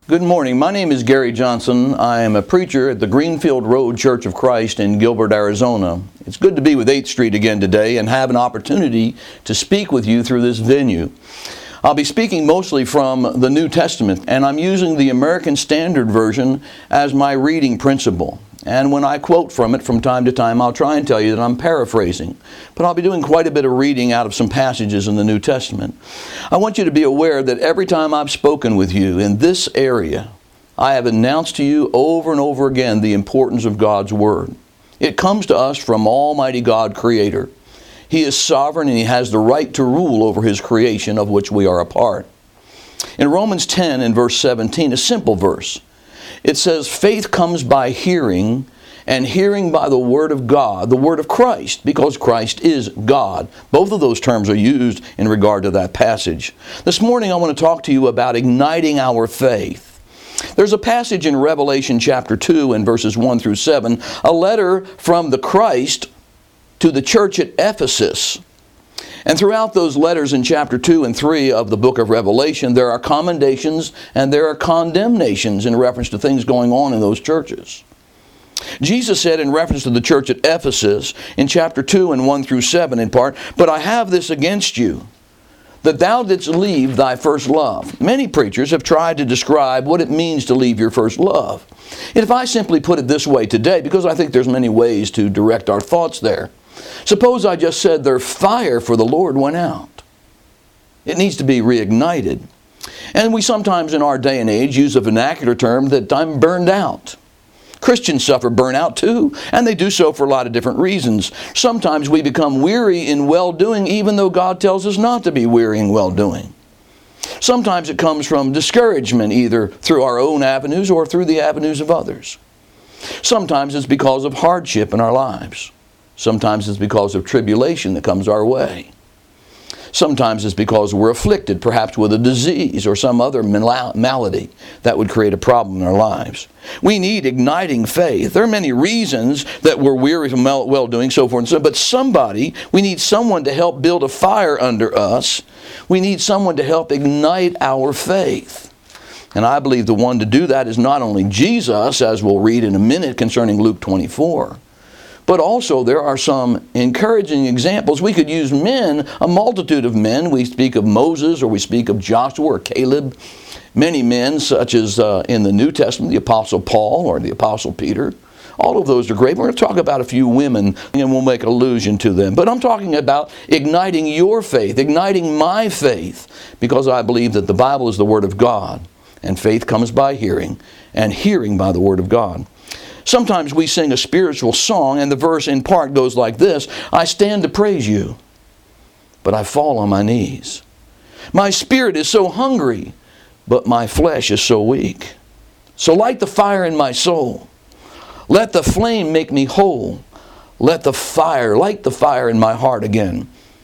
Good morning. My name is Gary Johnson. I am a preacher at the Greenfield Road Church of Christ in Gilbert, Arizona. It's good to be with 8th Street again today and have an opportunity to speak with you through this venue. I'll be speaking mostly from the New Testament, and I'm using the American Standard Version as my reading principle. And when I quote from it from time to time, I'll try and tell you that I'm paraphrasing. But I'll be doing quite a bit of reading out of some passages in the New Testament. I want you to be aware that every time I've spoken with you in this area, I have announced to you over and over again the importance of God's Word. It comes to us from Almighty God, Creator. He is sovereign and He has the right to rule over His creation, of which we are a part. In Romans 10 and verse 17, a simple verse, it says, faith comes by hearing, and hearing by the Word of God, the Word of Christ, because Christ is God. Both of those terms are used in regard to that passage. This morning I want to talk to you about igniting our faith. There's a passage in Revelation chapter 2 and verses 1 through 7, a letter from the Christ to the church at Ephesus. And throughout those letters in chapter 2 and 3 of the book of Revelation, there are commendations and there are condemnations in reference to things going on in those churches. Jesus said in reference to the church at Ephesus in chapter 2 and 1 through 7 in part, "But I have this against you, that thou didst leave thy first love." Many preachers have tried to describe what it means to leave your first love. And if I simply put it this way today, because I think there's many ways to direct our thoughts there, suppose I just said their fire for the Lord went out. It needs to be reignited. And we sometimes in our day and age use a vernacular term that I'm burned out. Christians suffer burnout too, and they do so for a lot of different reasons. Sometimes we become weary in well-doing even though God tells us not to be weary in well-doing. Sometimes it comes from discouragement, either through our own avenues or through the avenues of others. Sometimes it's because of hardship in our lives. Sometimes it's because of tribulation that comes our way. Sometimes it's because we're afflicted, perhaps with a disease or some other malady that would create a problem in our lives. We need igniting faith. There are many reasons that we're weary from well-doing, so forth and so on, but we need someone to help build a fire under us. We need someone to help ignite our faith. And I believe the one to do that is not only Jesus, as we'll read in a minute concerning Luke 24, but also there are some encouraging examples. We could use men, a multitude of men. We speak of Moses, or we speak of Joshua or Caleb. Many men, such as in the New Testament, the Apostle Paul or the Apostle Peter. All of those are great. We're going to talk about a few women, and we'll make allusion to them. But I'm talking about igniting your faith, igniting my faith, because I believe that the Bible is the Word of God, and faith comes by hearing, and hearing by the Word of God. Sometimes we sing a spiritual song, and the verse in part goes like this: I stand to praise you, but I fall on my knees. My spirit is so hungry, but my flesh is so weak. So light the fire in my soul. Let the flame make me whole. Light the fire in my heart again.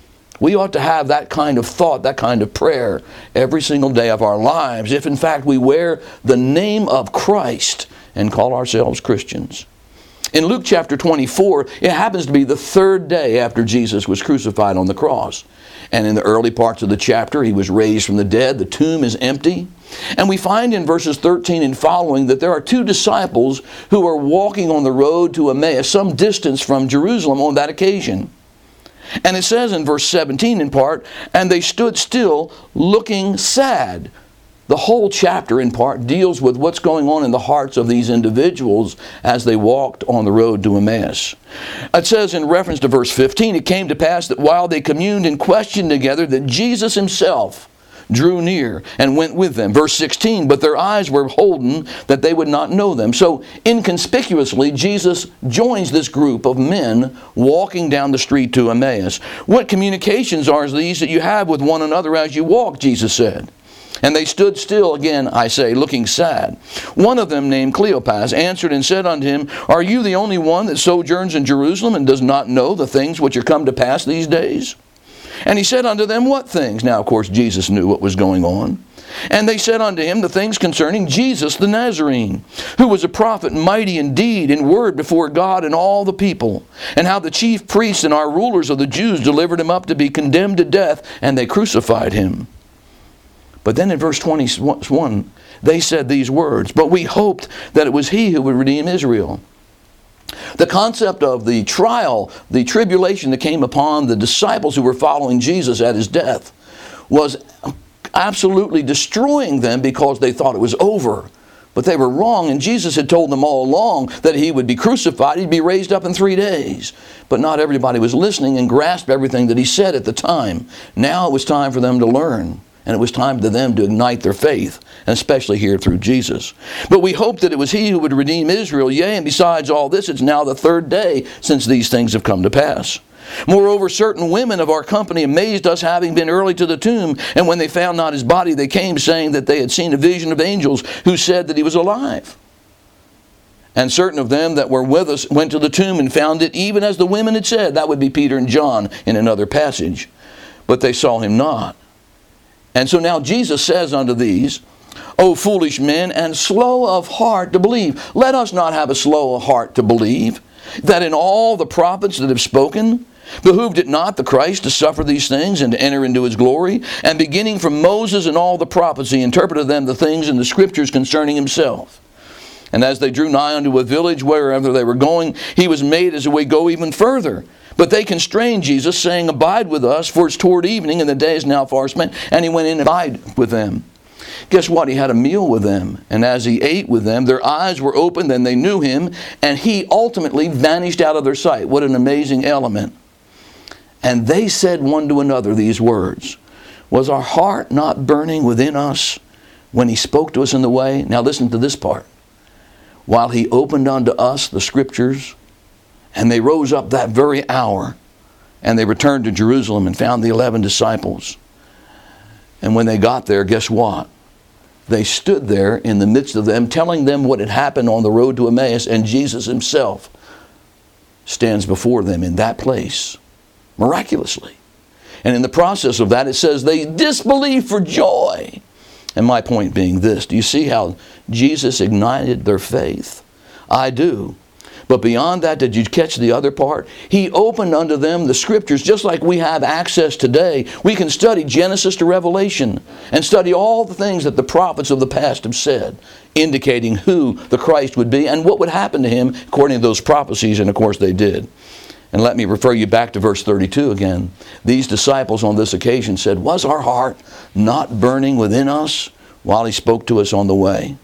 We ought to have that kind of thought, that kind of prayer every single day of our lives, if in fact we wear the name of Christ and call ourselves Christians. In Luke chapter 24, it happens to be the third day after Jesus was crucified on the cross. And in the early parts of the chapter, He was raised from the dead. The tomb is empty. And we find in verses 13 and following that there are two disciples who are walking on the road to Emmaus, some distance from Jerusalem on that occasion. And it says in verse 17 in part, and they stood still looking sad. The whole chapter in part deals with what's going on in the hearts of these individuals as they walked on the road to Emmaus. It says in reference to verse 15, it came to pass that while they communed and questioned together, that Jesus Himself drew near and went with them. Verse 16, but their eyes were holden that they would not know them. So inconspicuously, Jesus joins this group of men walking down the street to Emmaus. What communications are these that you have with one another as you walk, Jesus said. And they stood still, again, I say, looking sad. One of them, named Cleopas, answered and said unto him, Are you the only one that sojourns in Jerusalem and does not know the things which are come to pass these days? And he said unto them, What things? Now, of course, Jesus knew what was going on. And they said unto him the things concerning Jesus the Nazarene, who was a prophet, mighty in deed and word before God and all the people, and how the chief priests and our rulers of the Jews delivered him up to be condemned to death, and they crucified him. But then in verse 21, they said these words, "But we hoped that it was he who would redeem Israel." The concept of the trial, the tribulation that came upon the disciples who were following Jesus at his death was absolutely destroying them because they thought it was over. But they were wrong, and Jesus had told them all along that he would be crucified, he'd be raised up in 3 days. But not everybody was listening and grasped everything that he said at the time. Now it was time for them to learn, and it was time for them to ignite their faith, and especially here through Jesus. "But we hoped that it was he who would redeem Israel. Yea, and besides all this, it's now the 3rd day since these things have come to pass. Moreover, certain women of our company amazed us, having been early to the tomb, and when they found not his body, they came, saying that they had seen a vision of angels who said that he was alive. And certain of them that were with us went to the tomb and found it even as the women had said." That would be Peter and John in another passage. "But they saw him not." And so now Jesus says unto these, "O foolish men, and slow of heart to believe." Let us not have a slow heart to believe that in all the prophets that have spoken, behooved it not the Christ to suffer these things and to enter into his glory? And beginning from Moses and all the prophets, he interpreted them the things in the scriptures concerning himself. And as they drew nigh unto a village wherever they were going, he was made as a way go even further. But they constrained Jesus, saying, "Abide with us, for it's toward evening, and the day is now far spent." And he went in and abided with them. Guess what? He had a meal with them. And as he ate with them, their eyes were opened, and they knew him, and he ultimately vanished out of their sight. What an amazing element. "And they said one to another these words, Was our heart not burning within us when he spoke to us in the way?" Now listen to this part. "While he opened unto us the scriptures, and they rose up that very hour, and they returned to Jerusalem and found the 11 disciples. And when they got there, guess what? They stood there in the midst of them, telling them what had happened on the road to Emmaus, and Jesus himself stands before them in that place, miraculously. And in the process of that, it says they disbelieved for joy. And my point being this, do you see how Jesus ignited their faith? I do. But beyond that, did you catch the other part? He opened unto them the scriptures, just like we have access today. We can study Genesis to Revelation and study all the things that the prophets of the past have said, indicating who the Christ would be and what would happen to him according to those prophecies, and of course they did. And let me refer you back to verse 32 again. These disciples on this occasion said, "Was our heart not burning within us while he spoke to us on the way?"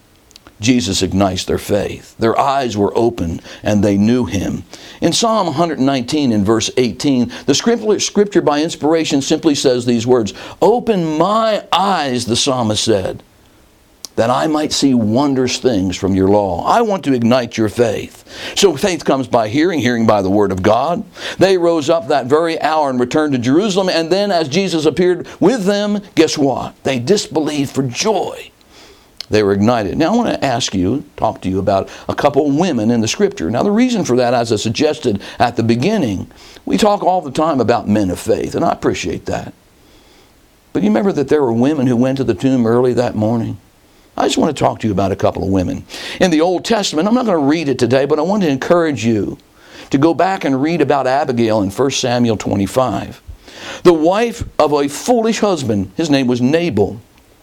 Jesus ignites their faith. Their eyes were opened and they knew him. In Psalm 119 in verse 18, the scripture by inspiration simply says these words, "Open my eyes," the psalmist said, "that I might see wondrous things from your law." I want to ignite your faith. So faith comes by hearing, hearing by the word of God. They rose up that very hour and returned to Jerusalem, and then as Jesus appeared with them, guess what? They disbelieved for joy. They were ignited. Now I want to talk to you about a couple of women in the scripture. Now the reason for that, as I suggested at the beginning, we talk all the time about men of faith, and I appreciate that. But you remember that there were women who went to the tomb early that morning? I just want to talk to you about a couple of women. In the Old Testament, I'm not going to read it today, but I want to encourage you to go back and read about Abigail in 1 Samuel 25. The wife of a foolish husband, his name was Nabal.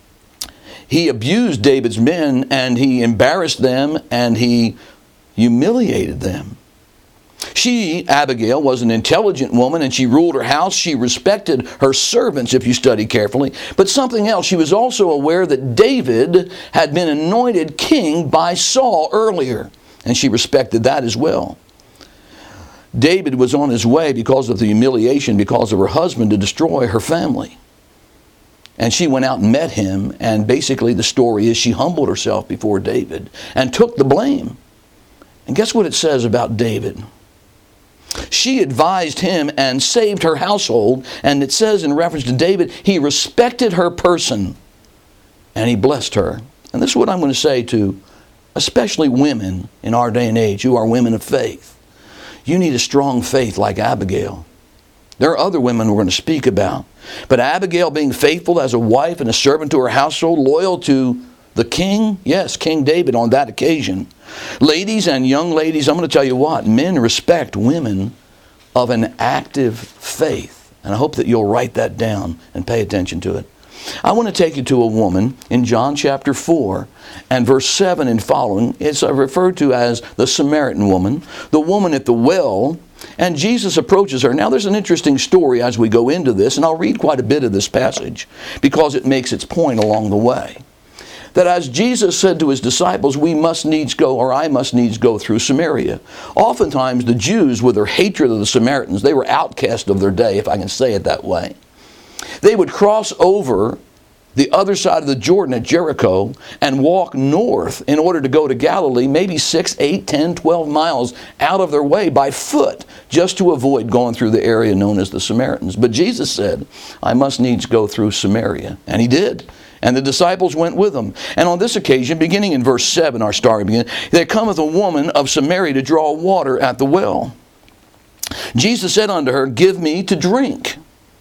He abused David's men, and he embarrassed them, and he humiliated them. She, Abigail, was an intelligent woman, and she ruled her house. She respected her servants, if you study carefully. But something else, she was also aware that David had been anointed king by Saul earlier, and she respected that as well. David was on his way because of the humiliation, because of her husband, to destroy her family. And she went out and met him, and basically the story is she humbled herself before David and took the blame. And guess what it says about David? She advised him and saved her household, and it says in reference to David, he respected her person and he blessed her. And this is what I'm going to say to especially women in our day and age who are women of faith. You need a strong faith like Abigail. There are other women we're going to speak about. But Abigail, being faithful as a wife and a servant to her household, loyal to the king, yes, King David on that occasion. Ladies and young ladies, I'm going to tell you what, men respect women of an active faith. And I hope that you'll write that down and pay attention to it. I want to take you to a woman in John chapter 4 and verse 7 and following. It's referred to as the Samaritan woman, the woman at the well, and Jesus approaches her. Now there's an interesting story as we go into this, and I'll read quite a bit of this passage because it makes its point along the way. That as Jesus said to his disciples, we must needs go, or I must needs go through Samaria. Oftentimes the Jews, with their hatred of the Samaritans, they were outcast of their day, if I can say it that way. They would cross over the other side of the Jordan at Jericho and walk north in order to go to Galilee, maybe 6, 8, 10, 12 miles out of their way by foot, just to avoid going through the area known as the Samaritans. But Jesus said, I must needs go through Samaria. And he did. And the disciples went with him. And on this occasion, beginning in verse 7, our story begins, there cometh a woman of Samaria to draw water at the well. Jesus said unto her, give me to drink.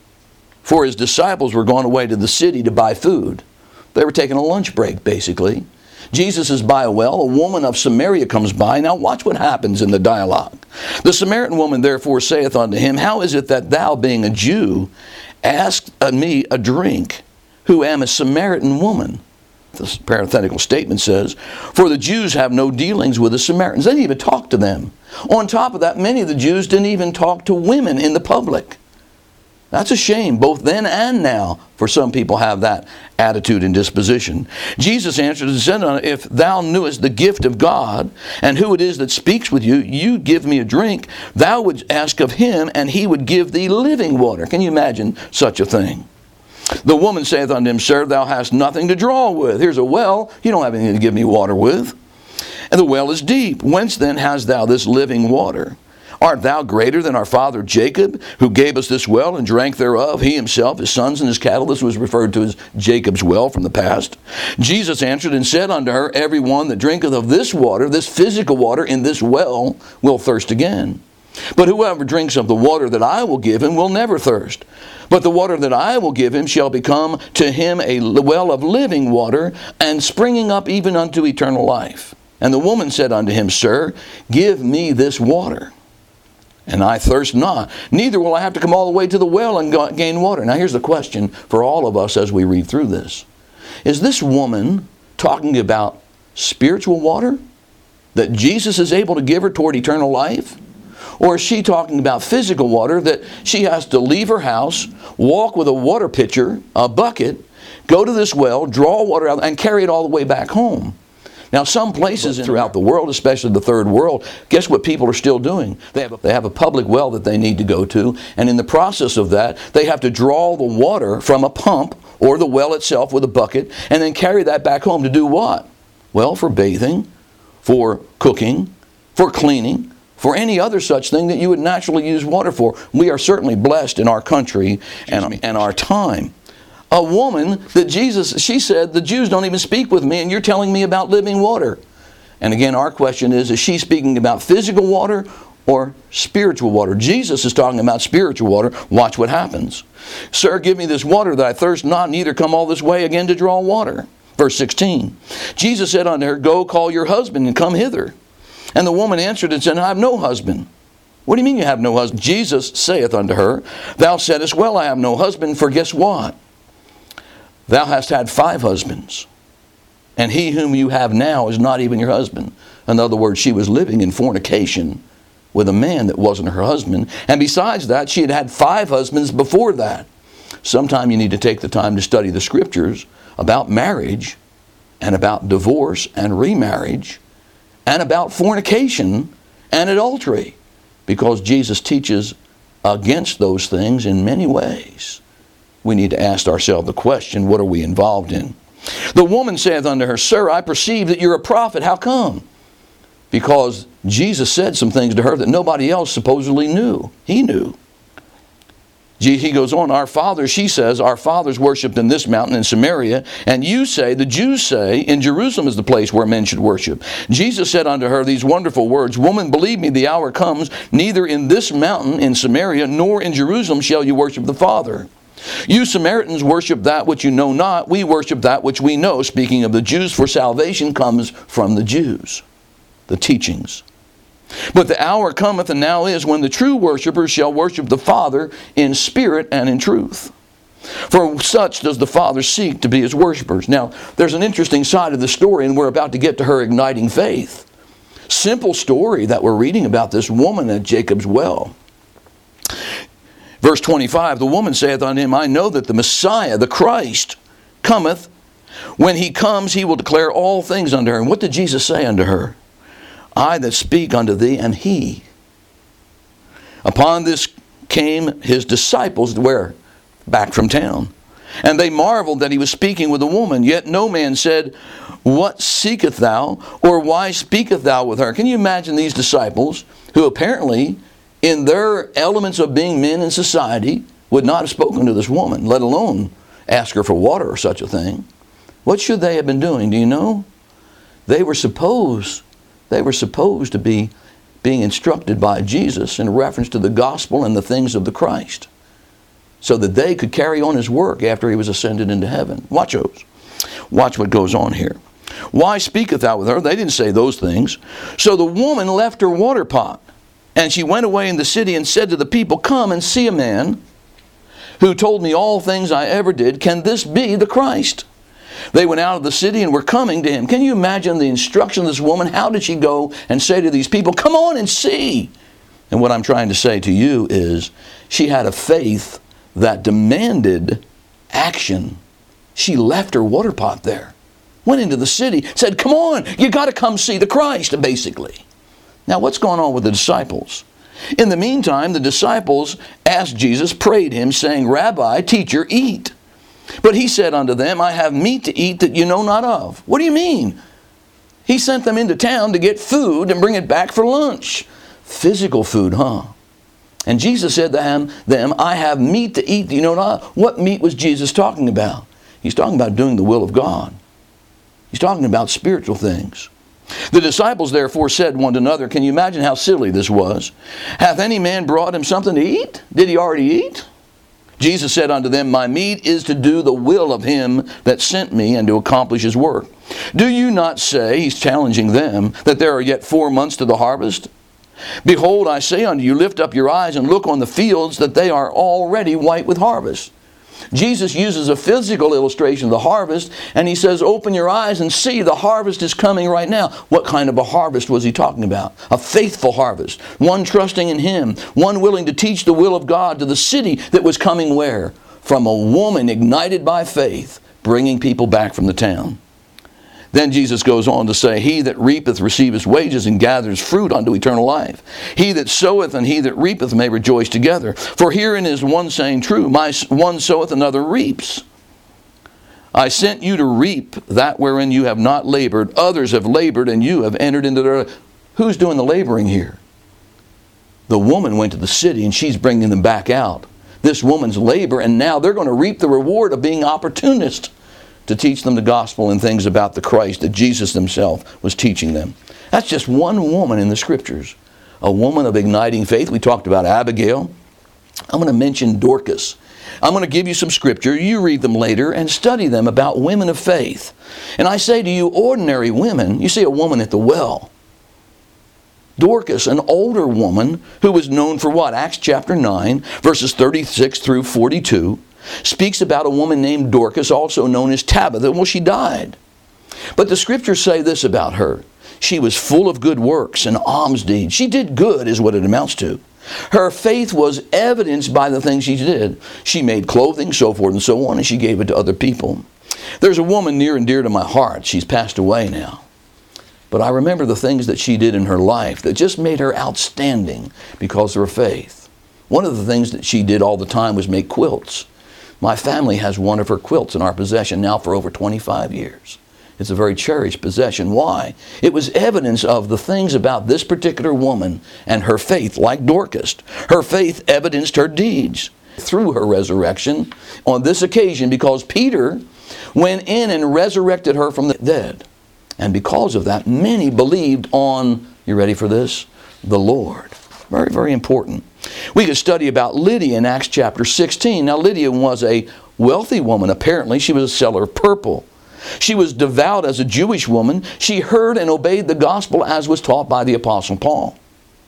For his disciples were gone away to the city to buy food. They were taking a lunch break, basically. Jesus is by a well. A woman of Samaria comes by. Now watch what happens in the dialogue. The Samaritan woman therefore saith unto him, how is it that thou, being a Jew, askest me a drink, who am a Samaritan woman? The parenthetical statement says, for the Jews have no dealings with the Samaritans. They didn't even talk to them. On top of that, many of the Jews didn't even talk to women in the public. That's a shame, both then and now, for some people have that attitude and disposition. Jesus answered and said, if thou knewest the gift of God, and who it is that speaks with you, you give me a drink, thou wouldst ask of him, and he would give thee living water. Can you imagine such a thing? The woman saith unto him, sir, thou hast nothing to draw with. Here's a well, you don't have anything to give me water with. And the well is deep. Whence then hast thou this living water? Art thou greater than our father Jacob, who gave us this well and drank thereof, he himself, his sons, and his cattle? This was referred to as Jacob's well from the past. Jesus answered and said unto her, every one that drinketh of this water, this physical water in this well, will thirst again. But whoever drinks of the water that I will give him will never thirst. But the water that I will give him shall become to him a well of living water, and springing up even unto eternal life. And the woman said unto him, sir, give me this water, and I thirst not, neither will I have to come all the way to the well and gain water. Now here's the question for all of us as we read through this. Is this woman talking about spiritual water that Jesus is able to give her toward eternal life? Or is she talking about physical water that she has to leave her house, walk with a water pitcher, a bucket, go to this well, draw water out, and carry it all the way back home? Now, some places throughout the world, especially the third world, guess what people are still doing? They have a public well that they need to go to, and in the process of that, they have to draw the water from a pump or the well itself with a bucket, and then carry that back home to do what? Well, for bathing, for cooking, for cleaning, for any other such thing that you would naturally use water for. We are certainly blessed in our country and our time. A woman that she said, the Jews don't even speak with me, and you're telling me about living water. And again, our question is she speaking about physical water or spiritual water? Jesus is talking about spiritual water. Watch what happens. Sir, give me this water that I thirst not, neither come all this way again to draw water. Verse 16. Jesus said unto her, go call your husband and come hither. And the woman answered and said, I have no husband. What do you mean you have no husband? Jesus saith unto her, thou saidst, well, I have no husband, for guess what? Thou hast had 5 husbands, and he whom you have now is not even your husband. In other words, she was living in fornication with a man that wasn't her husband. And besides that, she had had 5 husbands before that. Sometime you need to take the time to study the scriptures about marriage and about divorce and remarriage and about fornication and adultery, because Jesus teaches against those things in many ways. We need to ask ourselves the question, what are we involved in? The woman saith unto her, sir, I perceive that you're a prophet. How come? Because Jesus said some things to her that nobody else supposedly knew. He knew. He goes on, she says, our fathers worshipped in this mountain in Samaria, and you say, the Jews say, in Jerusalem is the place where men should worship. Jesus said unto her these wonderful words, woman, believe me, the hour comes, neither in this mountain in Samaria, nor in Jerusalem shall you worship the Father. You Samaritans worship that which you know not, we worship that which we know. Speaking of the Jews, for salvation comes from the Jews, the teachings. But the hour cometh, and now is, when the true worshipers shall worship the Father in spirit and in truth. For such does the Father seek to be his worshipers. Now, there's an interesting side of the story, and we're about to get to her igniting faith. Simple story that we're reading about this woman at Jacob's well. Verse 25, the woman saith unto him, I know that the Messiah, the Christ, cometh. When he comes, he will declare all things unto her. And what did Jesus say unto her? I that speak unto thee am he. Upon this came his disciples, where? Back from town. And they marveled that he was speaking with a woman. Yet no man said, What seekest thou? Or why speakest thou with her? Can you imagine these disciples, who apparently, in their elements of being men in society, would not have spoken to this woman, let alone ask her for water or such a thing? What should they have been doing? Do you know? They were supposed to be being instructed by Jesus in reference to the gospel and the things of the Christ, so that they could carry on his work after he was ascended into heaven. Watch those. Watch what goes on here. Why speaketh thou with her? They didn't say those things. So the woman left her water pot, and she went away in the city and said to the people, Come and see a man who told me all things I ever did. Can this be the Christ? They went out of the city and were coming to him. Can you imagine the instruction of this woman? How did she go and say to these people, Come on and see? And what I'm trying to say to you is, she had a faith that demanded action. She left her water pot there, went into the city, said, Come on, you got to come see the Christ, basically. Now, what's going on with the disciples? In the meantime, the disciples asked Jesus, prayed him, saying, Rabbi, teacher, eat. But he said unto them, I have meat to eat that you know not of. What do you mean? He sent them into town to get food and bring it back for lunch. Physical food, huh? And Jesus said to them, I have meat to eat that you know not of. What meat was Jesus talking about? He's talking about doing the will of God. He's talking about spiritual things. The disciples therefore said one to another, can you imagine how silly this was? Hath any man brought him something to eat? Did he already eat? Jesus said unto them, My meat is to do the will of him that sent me and to accomplish his work. Do you not say, he's challenging them, that there are yet 4 months to the harvest? Behold, I say unto you, lift up your eyes and look on the fields, that they are already white with harvest. Jesus uses a physical illustration of the harvest, and he says, open your eyes and see, the harvest is coming right now. What kind of a harvest was he talking about? A faithful harvest, one trusting in him, one willing to teach the will of God to the city that was coming where? From a woman ignited by faith, bringing people back from the town. Then Jesus goes on to say, He that reapeth receiveth wages and gathers fruit unto eternal life. He that soweth and he that reapeth may rejoice together. For herein is one saying true, one soweth, another reaps. I sent you to reap that wherein you have not labored. Others have labored, and you have entered into their... Who's doing the laboring here? The woman went to the city, and she's bringing them back out. This woman's labor, and now they're going to reap the reward of being opportunists, to teach them the gospel and things about the Christ that Jesus himself was teaching them. That's just one woman in the scriptures. A woman of igniting faith. We talked about Abigail. I'm going to mention Dorcas. I'm going to give you some scripture. You read them later and study them about women of faith. And I say to you, ordinary women, you see a woman at the well. Dorcas, an older woman who was known for what? Acts chapter 9, verses 36 through 42. Speaks about a woman named Dorcas, also known as Tabitha. Well, she died. But the scriptures say this about her. She was full of good works and alms deeds. She did good, is what it amounts to. Her faith was evidenced by the things she did. She made clothing, so forth and so on, and she gave it to other people. There's a woman near and dear to my heart. She's passed away now. But I remember the things that she did in her life that just made her outstanding because of her faith. One of the things that she did all the time was make quilts. My family has one of her quilts in our possession now for over 25 years. It's a very cherished possession. Why? It was evidence of the things about this particular woman and her faith, like Dorcas. Her faith evidenced her deeds through her resurrection on this occasion, because Peter went in and resurrected her from the dead. And because of that, many believed on, you ready for this? The Lord. Very, very important. We could study about Lydia in Acts chapter 16. Now, Lydia was a wealthy woman, apparently. She was a seller of purple. She was devout as a Jewish woman. She heard and obeyed the gospel as was taught by the Apostle Paul.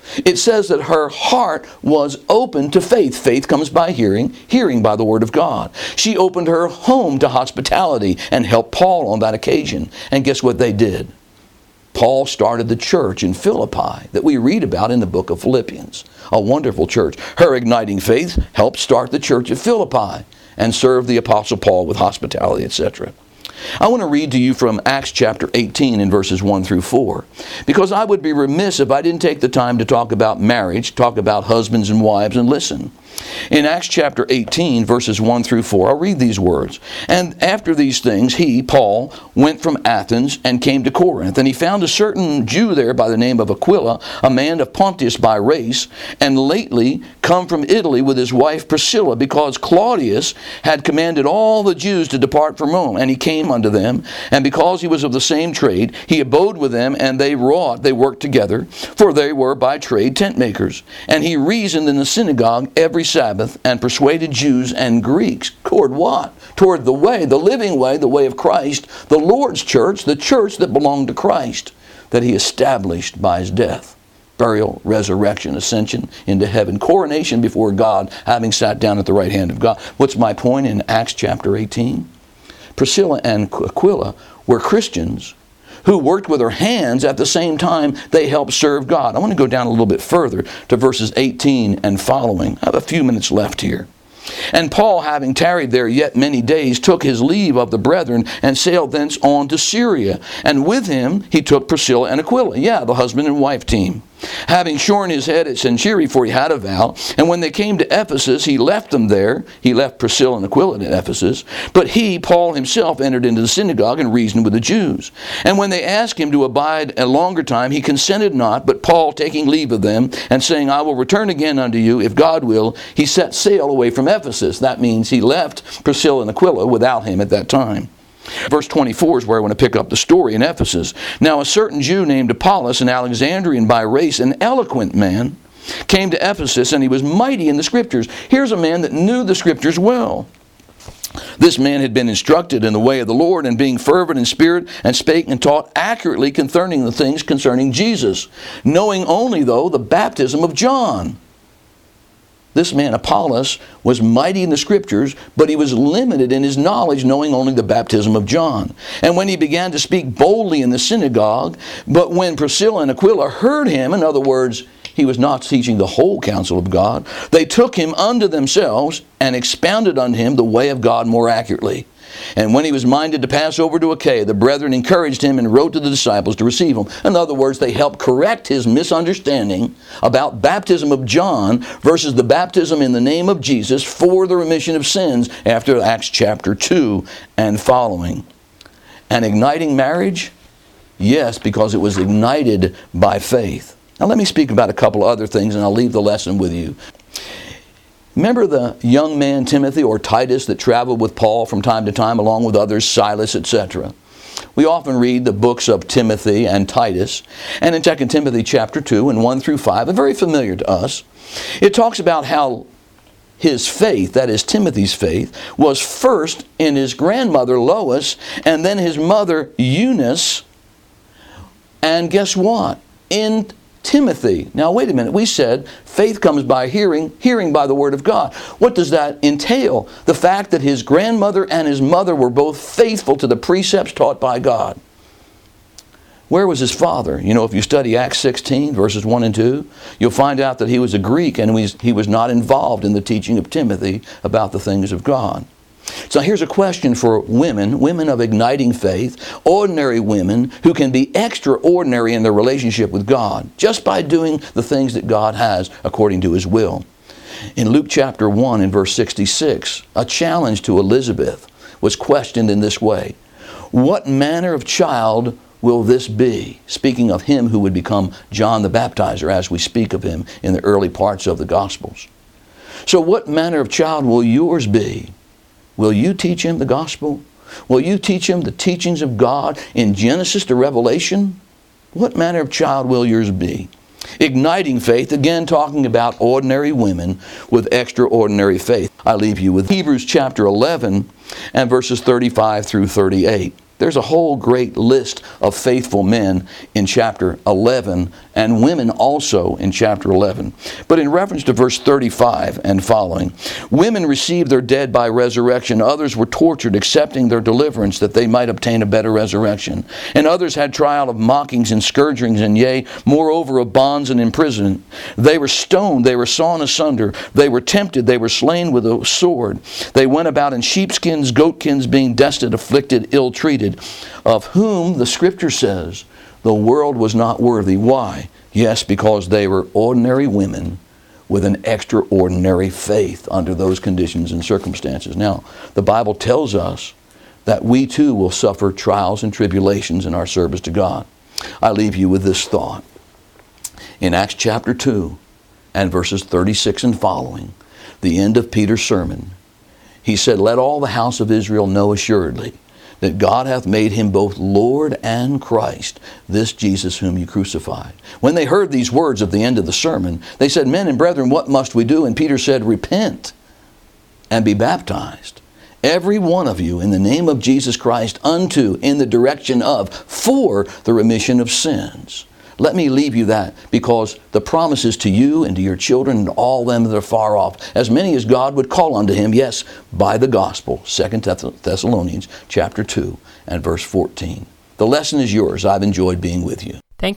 It says that her heart was open to faith. Faith comes by hearing, hearing by the Word of God. She opened her home to hospitality and helped Paul on that occasion. And guess what they did? Paul started the church in Philippi that we read about in the book of Philippians. A wonderful church. Her igniting faith helped start the church at Philippi and serve the Apostle Paul with hospitality, etc. I want to read to you from Acts chapter 18 in verses 1 through 4, because I would be remiss if I didn't take the time to talk about marriage, talk about husbands and wives, and listen. In Acts chapter 18, verses 1 through 4, I'll read these words. And after these things, he, Paul, went from Athens and came to Corinth. And he found a certain Jew there by the name of Aquila, a man of Pontus by race, and lately come from Italy with his wife Priscilla, because Claudius had commanded all the Jews to depart from Rome. And he came unto them, and because he was of the same trade, he abode with them, and they worked together, for they were by trade tent makers. And he reasoned in the synagogue every Sabbath, and persuaded Jews and Greeks. Toward what? Toward the way, the living way, the way of Christ, the Lord's church, the church that belonged to Christ, that he established by his death, burial, resurrection, ascension into heaven, coronation before God, having sat down at the right hand of God. What's my point in Acts chapter 18? Priscilla and Aquila were Christians who worked with their hands. At the same time, they helped serve God. I want to go down a little bit further to verses 18 and following. I have a few minutes left here. And Paul, having tarried there yet many days, took his leave of the brethren and sailed thence on to Syria. And with him he took Priscilla and Aquila. Yeah, the husband and wife team. Having shorn his head at Cenchreae, for he had a vow. And when they came to Ephesus, he left them there. He left Priscilla and Aquila in Ephesus. But he, Paul himself, entered into the synagogue and reasoned with the Jews. And when they asked him to abide a longer time, he consented not. But Paul, taking leave of them, and saying, I will return again unto you, if God will, he set sail away from Ephesus. That means he left Priscilla and Aquila without him at that time. Verse 24 is where I want to pick up the story in Ephesus. Now a certain Jew named Apollos, an Alexandrian by race, an eloquent man, came to Ephesus, and he was mighty in the Scriptures. Here's a man that knew the Scriptures well. This man had been instructed in the way of the Lord, and being fervent in spirit, and spake and taught accurately concerning the things concerning Jesus, knowing only, though, the baptism of John. This man, Apollos, was mighty in the Scriptures, but he was limited in his knowledge, knowing only the baptism of John. And when he began to speak boldly in the synagogue, but when Priscilla and Aquila heard him, in other words, he was not teaching the whole counsel of God, they took him unto themselves and expounded unto him the way of God more accurately. And when he was minded to pass over to Achaia, the brethren encouraged him and wrote to the disciples to receive him. In other words, they helped correct his misunderstanding about baptism of John versus the baptism in the name of Jesus for the remission of sins after Acts chapter 2 and following. And igniting marriage? Yes, because it was ignited by faith. Now let me speak about a couple of other things, and I'll leave the lesson with you. Remember the young man Timothy or Titus that traveled with Paul from time to time along with others, Silas, etc. We often read the books of Timothy and Titus. And in 2 Timothy chapter 2 and 1 through 5, are very familiar to us. It talks about how his faith, that is Timothy's faith, was first in his grandmother Lois, and then his mother Eunice. And guess what? In Timothy. Now wait a minute, we said faith comes by hearing, hearing by the Word of God. What does that entail? The fact that his grandmother and his mother were both faithful to the precepts taught by God. Where was his father? You know, if you study Acts 16, verses 1 and 2, you'll find out that he was a Greek and he was not involved in the teaching of Timothy about the things of God. So here's a question for women of igniting faith, ordinary women who can be extraordinary in their relationship with God just by doing the things that God has according to His will. In Luke chapter 1 and verse 66, a challenge to Elizabeth was questioned in this way. What manner of child will this be? Speaking of him who would become John the Baptizer as we speak of him in the early parts of the Gospels. So what manner of child will yours be? Will you teach him the gospel? Will you teach him the teachings of God in Genesis to Revelation? What manner of child will yours be? Igniting faith, again talking about ordinary women with extraordinary faith. I leave you with Hebrews chapter 11 and verses 35 through 38. There's a whole great list of faithful men in chapter 11 and women also in chapter 11. But in reference to verse 35 and following, women received their dead by resurrection. Others were tortured, accepting their deliverance that they might obtain a better resurrection. And others had trial of mockings and scourgings, and yea, moreover of bonds and imprisonment. They were stoned, they were sawn asunder, they were tempted, they were slain with a sword. They went about in sheepskins, goatkins, being destitute, afflicted, ill-treated, of whom the Scripture says, the world was not worthy. Why? Yes, because they were ordinary women with an extraordinary faith under those conditions and circumstances. Now, the Bible tells us that we too will suffer trials and tribulations in our service to God. I leave you with this thought. In Acts chapter 2 and verses 36 and following, the end of Peter's sermon, he said, "Let all the house of Israel know assuredly that God hath made him both Lord and Christ, this Jesus whom you crucified." When they heard these words at the end of the sermon, they said, "Men and brethren, what must we do?" And Peter said, "Repent and be baptized, every one of you, in the name of Jesus Christ, unto, in the direction of, for the remission of sins." Let me leave you that, because the promise is to you and to your children and all them that are far off, as many as God would call unto him, yes, by the gospel. 2 Thessalonians chapter 2 and verse 14. The lesson is yours. I've enjoyed being with you.